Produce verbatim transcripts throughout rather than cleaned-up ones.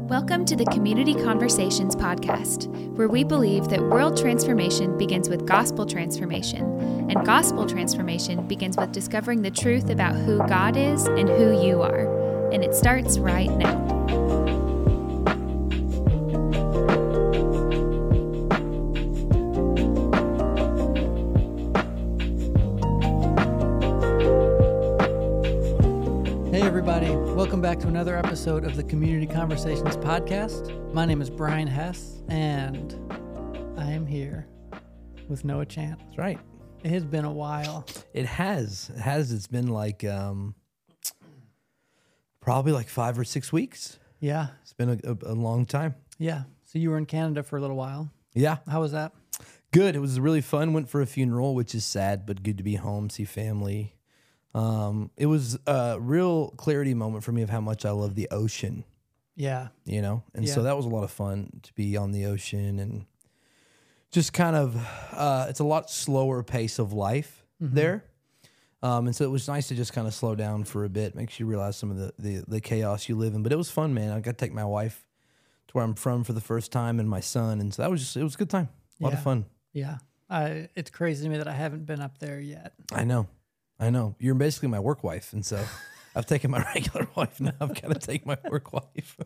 Welcome to the Community Conversations podcast, where we believe that world transformation begins with gospel transformation, and gospel transformation begins with discovering the truth about who God is and who you are. And it starts right now. Welcome back to another episode of the Community Conversations podcast. My name is Brian Hess, and I am here with Noah Chant. That's right. It has been a while. It has. It has. It's been like um, probably like five or six weeks. Yeah. It's been a, a, a long time. Yeah. So you were in Canada for a little while. Yeah. How was that? Good. It was really fun. Went for a funeral, which is sad, but good to be home, see family. Um, it was a real clarity moment for me of how much I love the ocean. Yeah. You know? And yeah. so that was a lot of fun to be on the ocean and just kind of, uh, it's a lot slower pace of life mm-hmm. there. Um, and so it was nice to just kind of slow down for a bit, makes you realize some of the, the, the chaos you live in. But it was fun, man. I got to take my wife to where I'm from for the first time and my son. And so that was just, it was a good time. A lot yeah. of fun. Yeah. I, it's crazy to me that I haven't been up there yet. I know. I know. You're basically my work wife, and so I've taken my regular wife now. I've got to take my work wife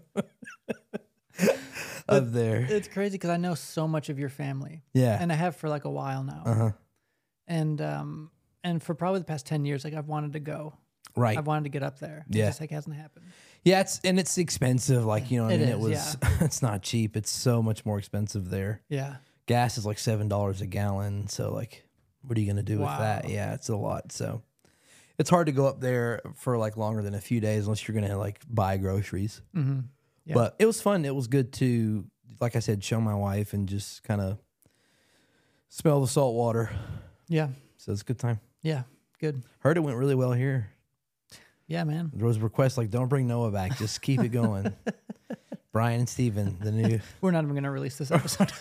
up there. It's crazy because I know so much of your family. Yeah. And I have for like a while now. Uh-huh. And um and for probably the past ten years, like I've wanted to go. Right. I've wanted to get up there. Yeah. It just like hasn't happened. Yeah, it's and it's expensive. Like, you know what it I mean? Is, it was yeah. it's not cheap. It's so much more expensive there. Yeah. Gas is like seven dollars a gallon. So like what are you gonna do wow. with that? Yeah, it's a lot. So it's hard to go up there for like longer than a few days unless you're gonna like buy groceries. Mm-hmm. Yeah. But it was fun. It was good to, like I said, show my wife and just kind of smell the salt water. Yeah. So it's a good time. Yeah. Good. Heard it went really well here. Yeah, man. There was a request like, don't bring Noah back. Just keep it going. Brian and Steven, the new. We're not even going to release this episode.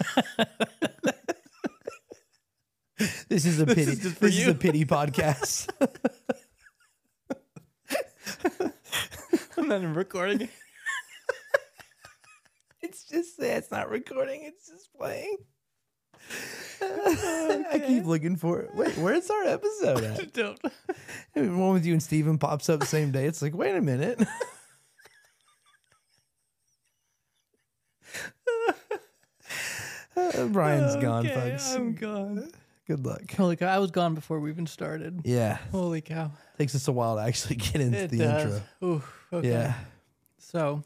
This is a pity. This is, this is a pity podcast. I'm not even recording. It's just, it's not recording. It's just playing. Okay. I keep looking for it. Wait, where's our episode at? Don't. One with you and Steven pops up the same day. It's like, wait a minute. uh, Brian's okay, gone, folks. I'm gone. Good luck. Holy cow. I was gone before we even started. Yeah. Holy cow. Takes us a while to actually get into It the does. intro. Ooh, okay. Yeah. So,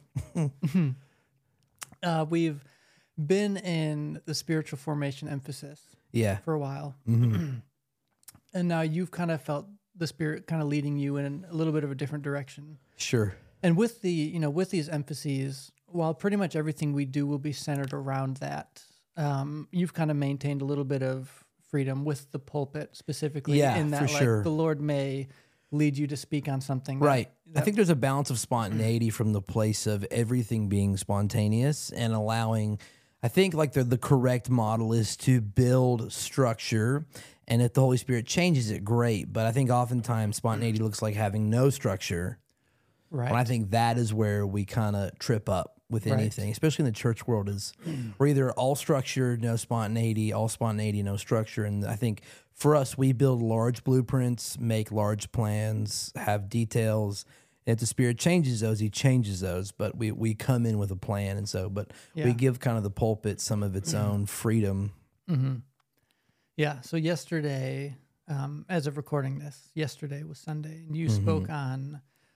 uh, we've been in the spiritual formation emphasis Yeah. for a while. Mm-hmm. And now you've kind of felt the Spirit kind of leading you in a little bit of a different direction. Sure. And with the, you know, with these emphases, while pretty much everything we do will be centered around that, um, you've kind of maintained a little bit of freedom with the pulpit specifically. Yeah, in that, for like, sure. the Lord may lead you to speak on something. that- Right. I that- think there's a balance of spontaneity from the place of everything being spontaneous and allowing, I think like the, the correct model is to build structure. And if the Holy Spirit changes it, great. But I think oftentimes spontaneity looks like having no structure. right. And I think that is where we kind of trip up with Right. anything, especially in the church world, is we're either all structure, no spontaneity, all spontaneity, no structure. And I think for us, we build large blueprints, make large plans, have details. And if the Spirit changes those, He changes those. But we, we come in with a plan. And so, but Yeah. we give kind of the pulpit some of its own freedom. Mm-hmm. Yeah. So yesterday, um, as of recording this, yesterday was Sunday, and you Mm-hmm. spoke on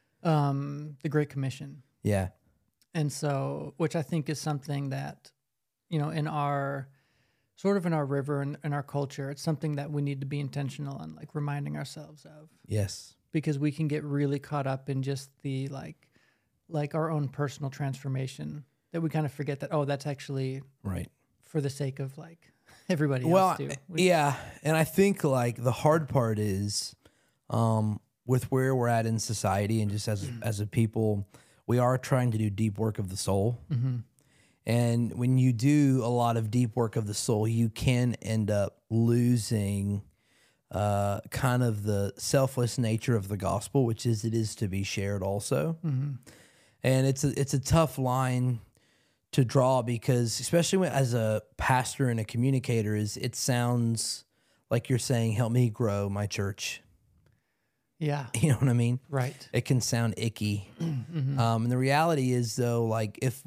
um, the Great Commission. Yeah. And so, which I think is something that, you know, in our, sort of in our river and in our culture, it's something that we need to be intentional on, like reminding ourselves of, Yes. because we can get really caught up in just the, like, like our own personal transformation, that we kind of forget that, oh, that's actually Right. for the sake of like everybody Well, else too. We- yeah. And I think like the hard part is, um, with where we're at in society and just as, as a people, we are trying to do deep work of the soul. Mm-hmm. And when you do a lot of deep work of the soul, you can end up losing uh, kind of the selfless nature of the gospel, which is it is to be shared also. Mm-hmm. And it's a, it's a tough line to draw, because especially when, as a pastor and a communicator, is it sounds like you're saying, help me grow my church. Yeah. You know what I mean? Right. It can sound icky. Mm-hmm. Um, and the reality is, though, like if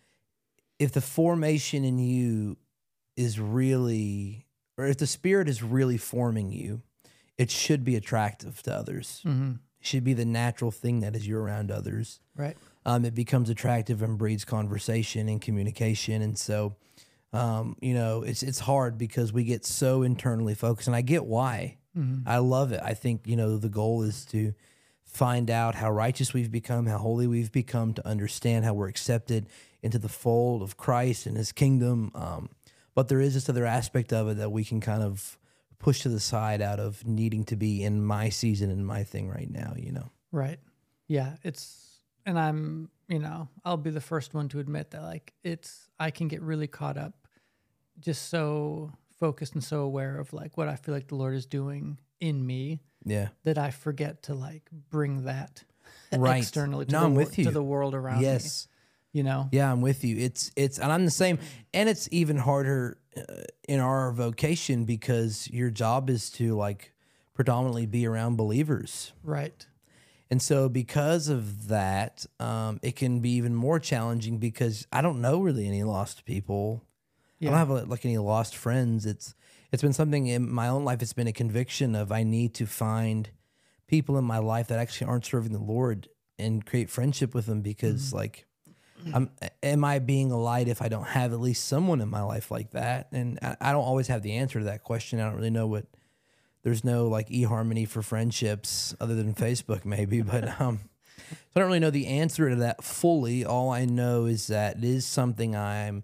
if the formation in you is really, or if the Spirit is really forming you, it should be attractive to others. Mm-hmm. It should be the natural thing that as you're around others. Right. Um, it becomes attractive and breeds conversation and communication. And so, um, you know, it's it's hard because we get so internally focused, and I get why. Mm-hmm. I love it. I think, you know, the goal is to find out how righteous we've become, how holy we've become, to understand how we're accepted into the fold of Christ and his kingdom. Um, but there is this other aspect of it that we can kind of push to the side out of needing to be in my season and my thing right now, you know? Right. Yeah. It's, and I'm, you know, I'll be the first one to admit that, like, it's, I can get really caught up, just so focused and so aware of like what I feel like the Lord is doing in me, Yeah. that I forget to like bring that Right. externally to, No, the, I'm wor- with you. to the world around Yes. me, you know? Yeah, I'm with you. It's, it's, and I'm the same. And it's even harder uh, in our vocation because your job is to like predominantly be around believers. Right. And so because of that, um, it can be even more challenging because I don't know really any lost people. Yeah. I don't have like any lost friends. It's it's been something in my own life. It's been a conviction of I need to find people in my life that actually aren't serving the Lord and create friendship with them, because Mm-hmm. like, I'm am I being a light if I don't have at least someone in my life like that? And I, I don't always have the answer to that question. I don't really know what. There's no like eHarmony for friendships other than Facebook maybe, but um, so I don't really know the answer to that fully. All I know is that it is something I'm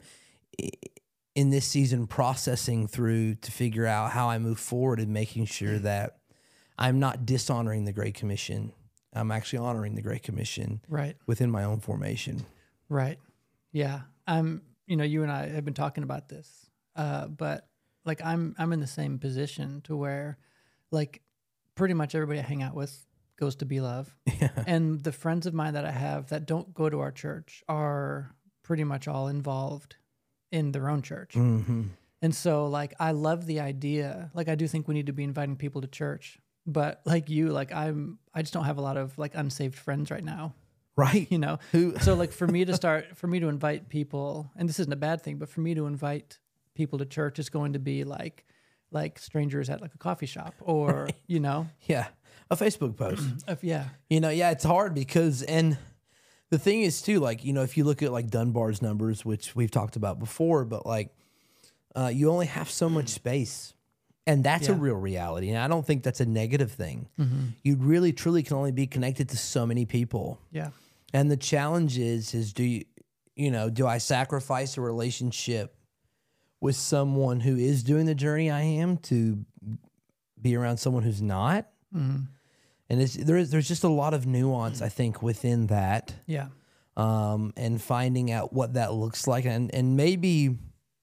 in this season processing through to figure out how I move forward and making sure that I'm not dishonoring the Great Commission. I'm actually honoring the Great Commission Right. within my own formation. Right. Yeah. I'm, you know, you and I have been talking about this, uh, but like I'm, I'm in the same position to where like pretty much everybody I hang out with goes to Be Love. Yeah. And the friends of mine that I have that don't go to our church are pretty much all involved in their own church. Mm-hmm. And so like, I love the idea. Like, I do think we need to be inviting people to church, but like you, like I'm, I just don't have a lot of like unsaved friends right now. Right. You know, Who? so like for me to start, for me to invite people, and this isn't a bad thing, but for me to invite people to church is going to be like, like strangers at like a coffee shop or, Right. you know, Yeah. A Facebook post. if, yeah, You know, yeah, it's hard because, and the thing is too, like, you know, if you look at like Dunbar's numbers, which we've talked about before, but like, uh, you only have so much space, and that's a Yeah. real reality. And I don't think that's a negative thing. mm-hmm. You really, truly can only be connected to so many people. yeah, And the challenge is, is do you, you know, do I sacrifice a relationship with someone who is doing the journey I am to be around someone who's not? mm-hmm. And it's, there is, there's just a lot of nuance, I think, within that, yeah, um, and finding out what that looks like. And, and maybe,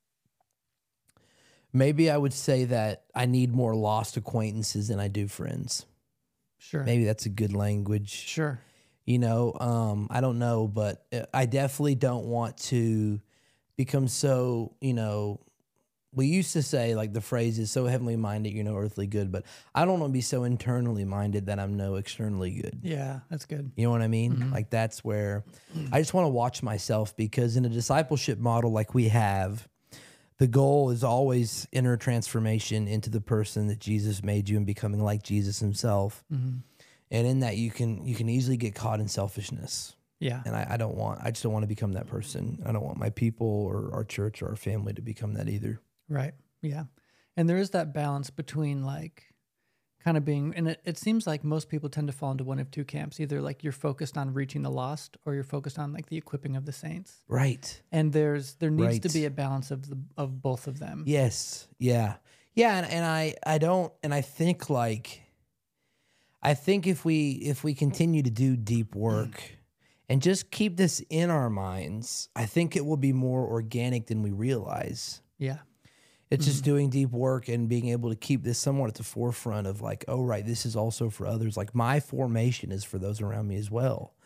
maybe I would say that I need more lost acquaintances than I do friends. sure, Maybe that's a good language. sure, You know, um, I don't know, but I definitely don't want to become so, you know, we used to say like the phrase is so heavenly minded, you know, earthly good, but I don't want to be so internally minded that I'm no externally good. yeah, that's good. You know what I mean? Mhm. Like that's where I just want to watch myself, because in a discipleship model like we have, the goal is always inner transformation into the person that Jesus made you and becoming like Jesus himself. Mm-hmm. And in that, you can you can easily get caught in selfishness, Yeah, and I, I don't want. I just don't want to become that person. I don't want my people or our church or our family to become that either. right, yeah. And there is that balance between like kind of being, and it, it seems like most people tend to fall into one of two camps. Either like you're focused on reaching the lost, or you're focused on like the equipping of the saints. Right. And there's there needs Right. to be a balance of the of both of them. Yes. Yeah. Yeah. And, and I I don't. And I think like, I think if we if we continue to do deep work and just keep this in our minds, I think it will be more organic than we realize. Yeah. It's just doing deep work and being able to keep this somewhat at the forefront of like, oh, right, this is also for others. Like my formation is for those around me as well.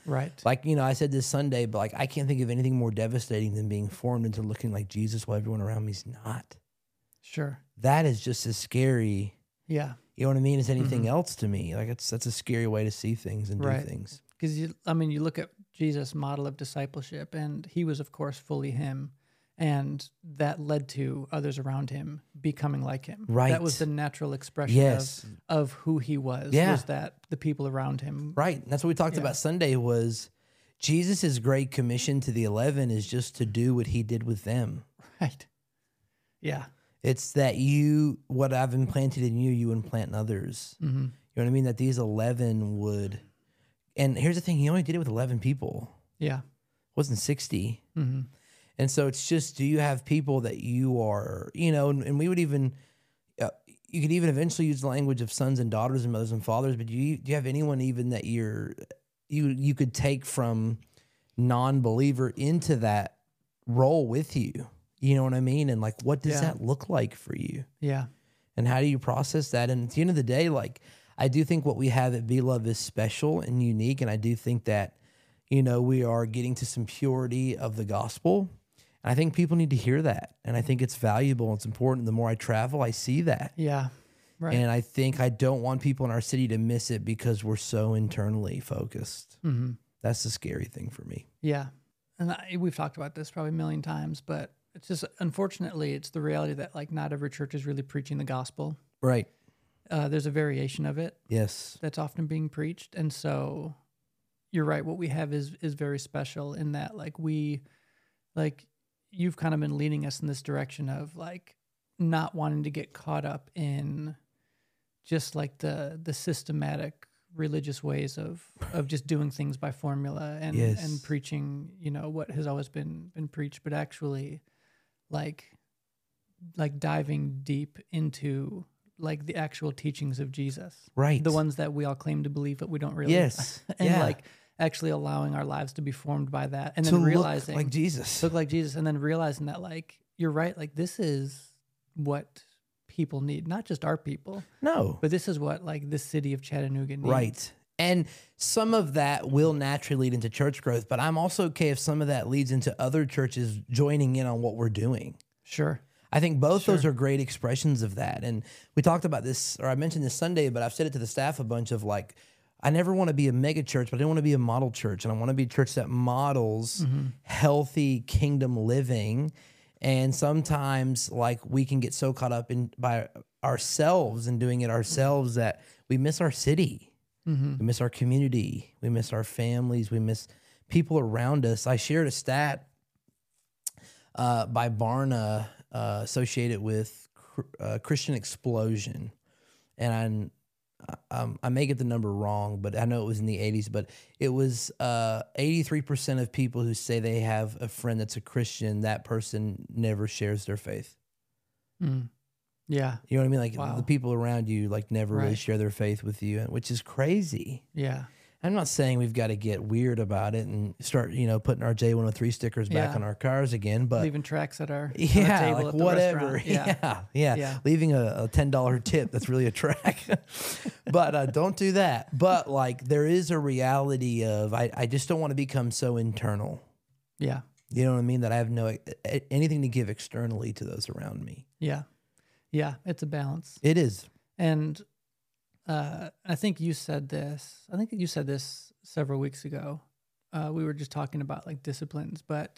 Right. Like, you know, I said this Sunday, but like I can't think of anything more devastating than being formed into looking like Jesus while everyone around me's not. Sure. That is just as scary. Yeah. You know what I mean? As anything Mm-hmm. else to me. Like it's that's a scary way to see things and Right. do things. Because, you, I mean, you look at Jesus' model of discipleship, and he was, of course, fully him. And that led to others around him becoming like him. Right. That was the natural expression Yes. of, of who he was, Yeah. was that the people around him. Right. And that's what we talked Yeah. about Sunday was Jesus' great commission to the eleven is just to do what he did with them. Right. Yeah. It's that you, what I've implanted in you, you implant in others. Mm-hmm. You know what I mean? That these eleven would, and here's the thing, he only did it with eleven people. Yeah. It wasn't sixty. Mm-hmm. And so it's just, do you have people that you are, you know, and, and we would even, uh, you could even eventually use the language of sons and daughters and mothers and fathers, but do you, do you have anyone even that you're, you, you could take from non-believer into that role with you? You know what I mean? And like, what does Yeah. that look like for you? Yeah. And how do you process that? And at the end of the day, like, I do think what we have at Be Love is special and unique. And I do think that, you know, we are getting to some purity of the gospel. And I think people need to hear that. And I think it's valuable. It's important. The more I travel, I see that. Yeah. Right. And I think I don't want people in our city to miss it because we're so internally focused. mm-hmm. That's the scary thing for me. Yeah. And I, we've talked about this probably a million times, but it's just, unfortunately, it's the reality that like not every church is really preaching the gospel. Right. Uh, there's a variation of it Yes. that's often being preached. And so you're right. What we have is, is very special in that, like we, like you've kind of been leading us in this direction of like not wanting to get caught up in just like the, the systematic religious ways of, of just doing things by formula and, Yes. and preaching, you know, what has always been, been preached, but actually like, like diving deep into like the actual teachings of Jesus. Right. The ones that we all claim to believe, but we don't really. Yes. and Yeah. like actually allowing our lives to be formed by that. And to then look realizing, like Jesus. look like Jesus. And then realizing that like, you're right. Like this is what people need, not just our people, No. but this is what like the city of Chattanooga needs. Right. And some of that will naturally lead into church growth, but I'm also okay if some of that leads into other churches joining in on what we're doing. Sure. I think both Sure. those are great expressions of that. And we talked about this, or I mentioned this Sunday, but I've said it to the staff a bunch of like, I never want to be a mega church, but I don't want to be a model church. And I want to be a church that models Mm-hmm. healthy kingdom living. And sometimes like we can get so caught up in by ourselves and doing it ourselves that we miss our city. Mm-hmm. We miss our community. We miss our families. We miss people around us. I shared a stat uh, by Barna uh, associated with uh, Christian Explosion. And I, um, I may get the number wrong, but I know it was in the eighties. But it was uh, eighty-three percent of people who say they have a friend that's a Christian, that person never shares their faith. Mm. Yeah. You know what I mean? Like Wow. the people around you like never really Right. share their faith with you, which is crazy. Yeah. I'm not saying we've got to get weird about it and start, you know, putting our J one oh three stickers back Yeah. on our cars again, but Leaving tracks at our on the yeah, table like at the whatever. restaurant. Yeah. Yeah. yeah, Yeah. Leaving a, a ten dollar tip, that's really a track. But uh, don't do that. But like there is a reality of, I, I just don't want to become so internal. Yeah. You know what I mean? That I have no anything to give externally to those around me. Yeah. Yeah. It's a balance. It is. And uh, I think you said this, I think you said this several weeks ago. Uh, we were just talking about like disciplines, but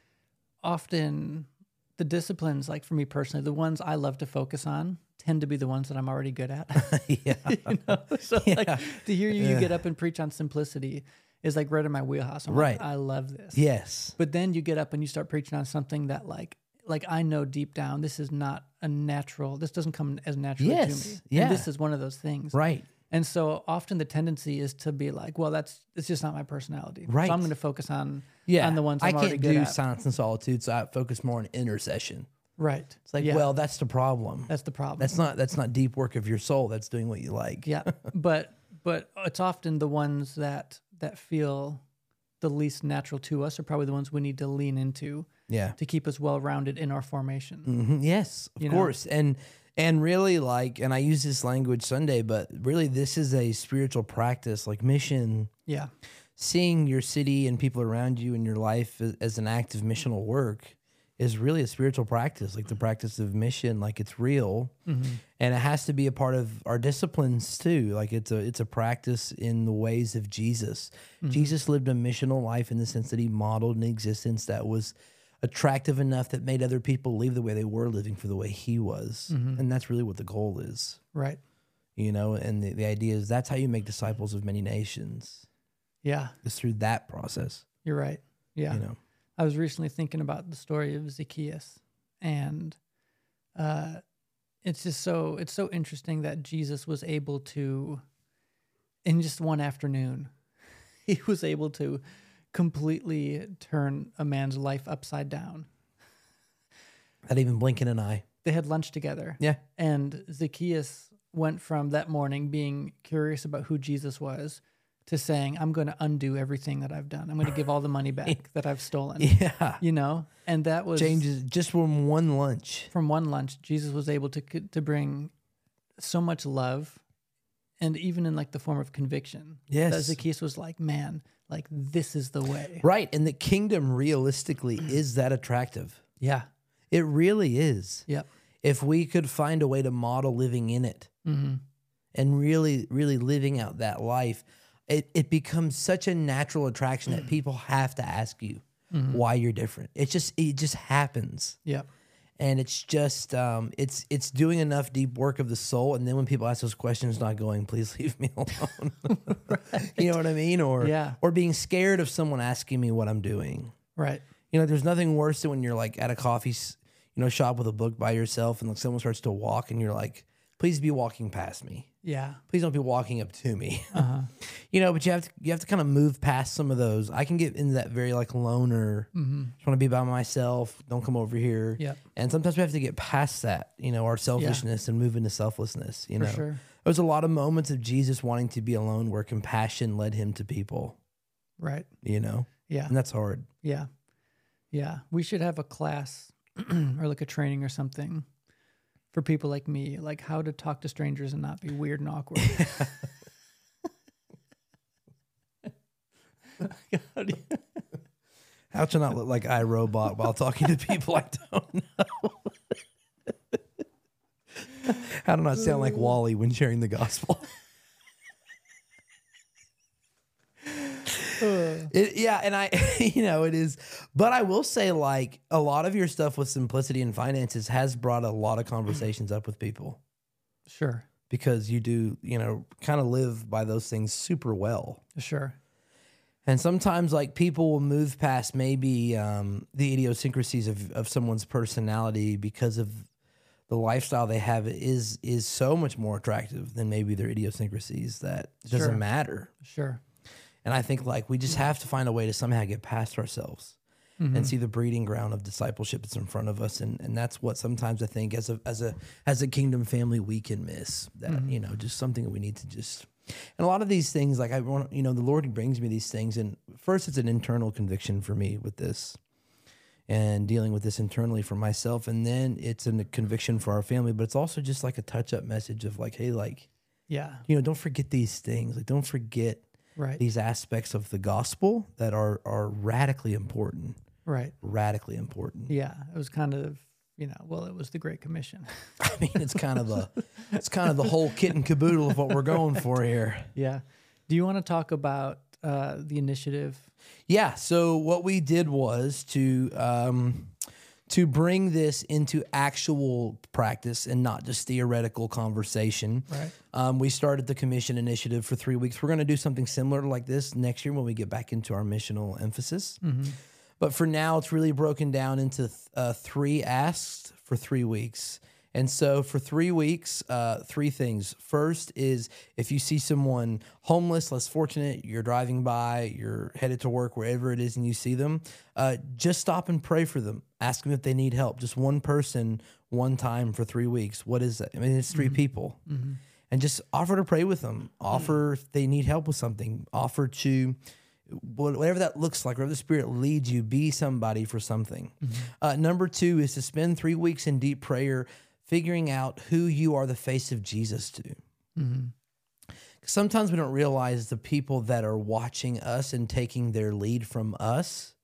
often the disciplines, like for me personally, the ones I love to focus on tend to be the ones that I'm already good at. Yeah. You know? So Yeah. like to hear you, you Yeah. get up and preach on simplicity is like right in my wheelhouse. I'm Right. like, I love this. Yes. But then you get up and you start preaching on something that like, like I know deep down, this is not a natural, this doesn't come as naturally Yes. to me. Yeah. And this is one of those things. Right. And so often the tendency is to be like, well, that's, it's just not my personality. Right. So I'm going to focus on, Yeah. on the ones I I'm already can't good do at. silence and solitude, so I focus more on intercession. Right. It's like, Yeah. well, that's the problem. That's the problem. That's not that's not deep work of your soul. That's doing what you like. yeah. But, but it's often the ones that, that feel the least natural to us are probably the ones we need to lean into Yeah. to keep us well-rounded in our formation. Mhm. Yes, of You know? course. And And really, like, and I use this language Sunday, but really, this is a spiritual practice, like mission. Yeah. Seeing your city and people around you and your life as, as an act of missional work is really a spiritual practice, like the practice of mission, like it's real, Mm-hmm. and it has to be a part of our disciplines too. Like it's a it's a practice in the ways of Jesus. Mm-hmm. Jesus lived a missional life in the sense that he modeled an existence that was attractive enough that made other people live the way they were living for the way he was, Mm-hmm. and that's really what the goal is, Right. you know. And the, the idea is that's how you make disciples of many nations, Yeah. is through that process. You're right. Yeah. You know. I was recently thinking about the story of Zacchaeus, and uh, it's just so it's so interesting that Jesus was able to, in just one afternoon, he was able to completely turn a man's life upside down. Not even blinking an eye. They had lunch together. Yeah. And Zacchaeus went from that morning being curious about who Jesus was to saying, I'm going to undo everything that I've done. I'm going to give all the money back that I've stolen. Yeah. You know? And that was Changes just from one lunch. from one lunch. Jesus was able to to bring so much love, and even in like the form of conviction. Yes. That Zacchaeus was like, man, like this is the way. Right. And the kingdom realistically is that attractive. Yeah. It really is. Yep. If we could find a way to model living in it Mm-hmm. and really, really living out that life, it, it becomes such a natural attraction that people have to ask you Mm-hmm. why you're different. It just it just happens. Yep. And it's just um, it's it's doing enough deep work of the soul, and then when people ask those questions, not going, please leave me alone. Right. You know what I mean? Or Yeah. or being scared of someone asking me what I'm doing. Right. You know, there's nothing worse than when you're like at a coffee, s- you know, shop with a book by yourself, and like someone starts to walk, and you're like, please be walking past me. Yeah. Please don't be walking up to me. Uh-huh. You know, but you have to you have to kind of move past some of those. I can get into that very like loner, Mm-hmm. just want to be by myself. Don't come over here. Yep. And sometimes we have to get past that, you know, our selfishness and move into selflessness. You For know, sure. there's a lot of moments of Jesus wanting to be alone where compassion led him to people. Right. You know, Yeah. and that's hard. Yeah. Yeah. We should have a class or like a training or something for people like me, like how to talk to strangers and not be weird and awkward. How do you- How to not look like iRobot while talking to people I don't know. How to not sound like Wally when sharing the gospel. It, yeah, and I, you know, it is. But I will say, like, a lot of your stuff with simplicity and finances has brought a lot of conversations up with people Sure. because you do, you know, kind of live by those things super well. Sure. And sometimes, like, people will move past maybe um, the idiosyncrasies of, of someone's personality because of the lifestyle they have is is so much more attractive than maybe their idiosyncrasies that it doesn't Sure. matter. Sure. And I think, like, we just have to find a way to somehow get past ourselves Mhm. and see the breeding ground of discipleship that's in front of us. And and that's what sometimes I think as a as a as a kingdom family we can miss. That, Mhm. you know, just something that we need to just. And a lot of these things, like I want, you know, the Lord brings me these things, and first it's an internal conviction for me with this, and dealing with this internally for myself, and then it's a conviction for our family. But it's also just like a touch up message of like, hey, like, Yeah. you know, don't forget these things. Like, don't forget Right. these aspects of the gospel that are are radically important, Right. radically important. Yeah. It was kind of, you know, well, it was the Great Commission. I mean, it's kind of a, it's kind of the whole kit and caboodle of what we're going for here. Yeah. Do you want to talk about uh, the initiative? Yeah. So what we did was to um, to bring this into actual practice and not just theoretical conversation. Right. Um, we started the commission initiative for three weeks. We're going to do something similar like this next year when we get back into our missional emphasis. Mm-hmm. But for now, it's really broken down into th- uh, three asks for three weeks. And so for three weeks, uh, three things. First is if you see someone homeless, less fortunate, you're driving by, you're headed to work, wherever it is, and you see them, uh, just stop and pray for them. Ask them if they need help. Just one person, one time for three weeks. What is that? I mean, it's three Mm-hmm. people. Mm-hmm. And just offer to pray with them. Offer if they need help with something. Offer to... whatever that looks like, wherever the Spirit leads you, be somebody for something. Mm-hmm. Uh, number two is to spend three weeks in deep prayer, figuring out who you are the face of Jesus to. Mm-hmm. Sometimes we don't realize the people that are watching us and taking their lead from us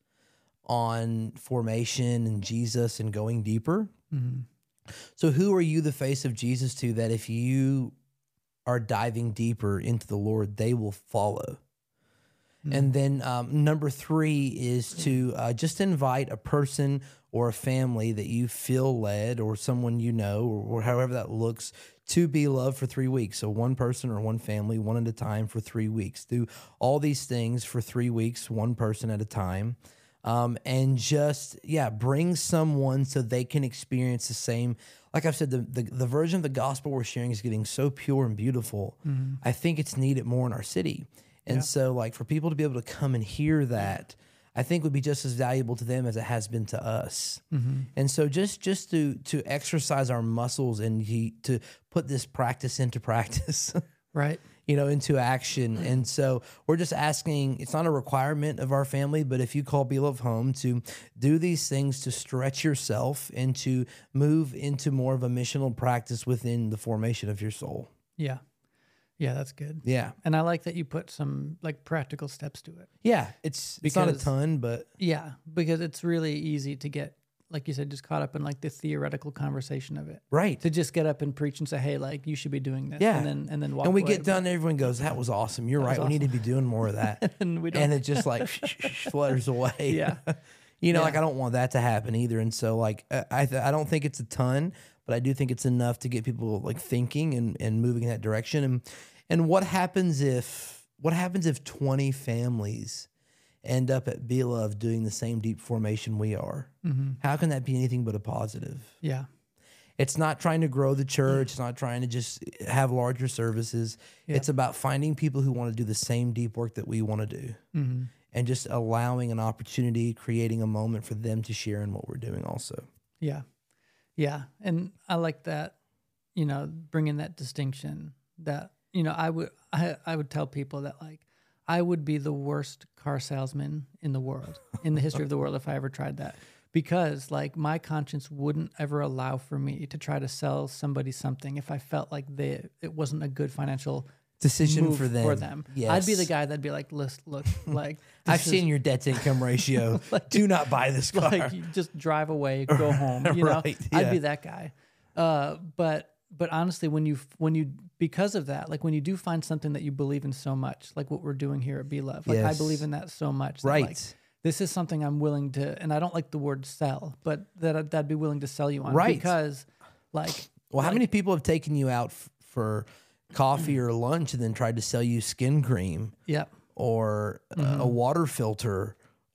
on formation and Jesus and going deeper. Mm-hmm. So who are you the face of Jesus to that if you are diving deeper into the Lord, they will follow? Mm-hmm. And then um, number three is to uh, just invite a person or a family that you feel led, or someone you know, or, or however that looks, to be loved for three weeks. So one person or one family, one at a time for three weeks. Do all these things for three weeks, one person at a time. Um, and just, yeah, bring someone so they can experience the same. Like I've said, the, the, the version of the gospel we're sharing is getting so pure and beautiful. Mm-hmm. I think it's needed more in our city. And yeah. so like for people to be able to come and hear that, I think would be just as valuable to them as it has been to us. Mm-hmm. And so just just to to exercise our muscles and he, to put this practice into practice. Right. You know, into action. And so we're just asking, it's not a requirement of our family, but if you call Be Love home, to do these things to stretch yourself and to move into more of a missional practice within the formation of your soul. Yeah. Yeah, that's good. Yeah. And I like that you put some like practical steps to it. Yeah. It's, it's not a ton, but. Yeah. Because it's really easy to get, like you said, just caught up in like the theoretical conversation of it. Right. To just get up and preach and say, hey, like you should be doing this. Yeah. And then, and then walk And we away. get done, everyone goes, that was awesome. You're right. Awesome. We need to be doing more of that. and we don't. And it just like flutters away. Yeah. You know, yeah. like I don't want that to happen either. And so like, I th- I don't think it's a ton, but I do think it's enough to get people like thinking and, and moving in that direction. And, and what happens if, what happens if twenty families end up at Be Love doing the same deep formation we are? Mm-hmm. How can that be anything but a positive? Yeah. It's not trying to grow the church. It's not trying to just have larger services. Yeah. It's about finding people who want to do the same deep work that we want to do. Mm-hmm. And just allowing an opportunity, creating a moment for them to share in what we're doing also. Yeah. Yeah. And I like that, you know, bringing that distinction that, you know, I would, I, I would tell people that like, I would be the worst car salesman in the world, in the history of the world, if I ever tried that. Because like my conscience wouldn't ever allow for me to try to sell somebody something if I felt like they, it wasn't a good financial decision move for them. For them. Yes. I'd be the guy that'd be like, look, look like I've is, seen your debt to income ratio. like, do not buy this car. Like you just drive away, go home. You know, right, yeah. I'd be that guy. Uh, but but honestly, when you when you because of that, like when you do find something that you believe in so much, like what we're doing here at Be Love, like yes. I believe in that so much. That, right. Like, this is something I'm willing to, and I don't like the word sell, but that I'd, I'd be willing to sell you on. Right. Because, like, well, how like, many people have taken you out f- for coffee or lunch and then tried to sell you skin cream? Yeah. Or mm-hmm. a, a water filter,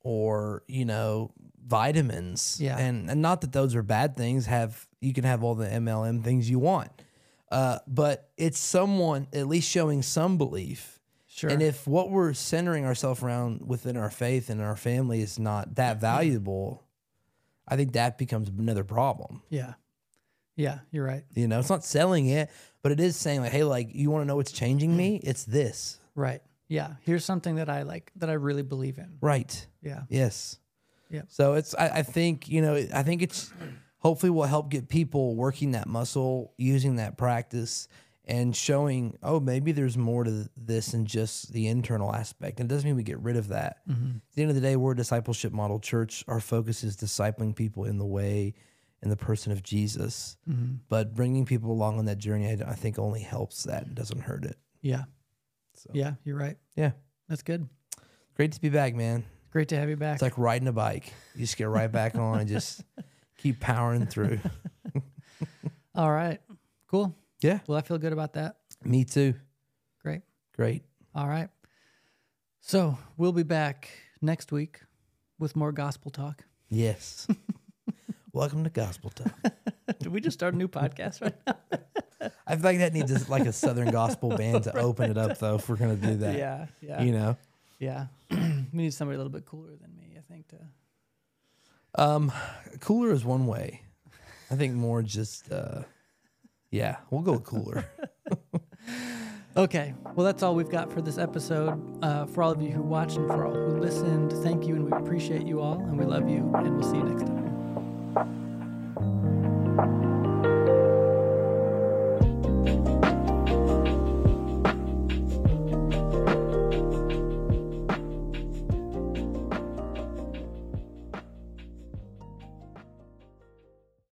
or you know, vitamins. Yeah. And and not that those are bad things. Have you can have all the M L M things you want, uh, but it's someone at least showing some belief. Sure. And if what we're centering ourselves around within our faith and our family is not that valuable, I think that becomes another problem. Yeah. Yeah, you're right. You know, it's not selling it, but it is saying like, hey, like, you want to know what's changing me? It's this. Right. Yeah. Here's something that I like, that I really believe in. Right. Yeah. Yes. Yeah. So it's, I, I think, you know, I think it's hopefully will help get people working that muscle, using that practice, and showing, oh, maybe there's more to this than just the internal aspect. And it doesn't mean we get rid of that. Mm-hmm. At the end of the day, we're a discipleship model church. Our focus is discipling people in the way and the person of Jesus. Mm-hmm. But bringing people along on that journey, I, I think only helps that. It doesn't hurt it. Yeah. So. Yeah, you're right. Yeah. That's good. Great to be back, man. Great to have you back. It's like riding a bike. You just get right back on and just keep powering through. All right. Cool. Yeah. Well, I feel good about that. Me too. Great. Great. All right. So we'll be back next week with more gospel talk. Yes. Welcome to Gospel Talk. Did we just start a new podcast right now? I feel like that needs a, like a Southern gospel band to open it up, though, if we're going to do that. Yeah. Yeah. You know? Yeah. We need somebody a little bit cooler than me, I think, to... Um, cooler is one way. I think more just, uh, yeah, we'll go with cooler. Okay. Well, that's all we've got for this episode. Uh, for all of you who watched and for all who listened, thank you, and we appreciate you all, and we love you, and we'll see you next time.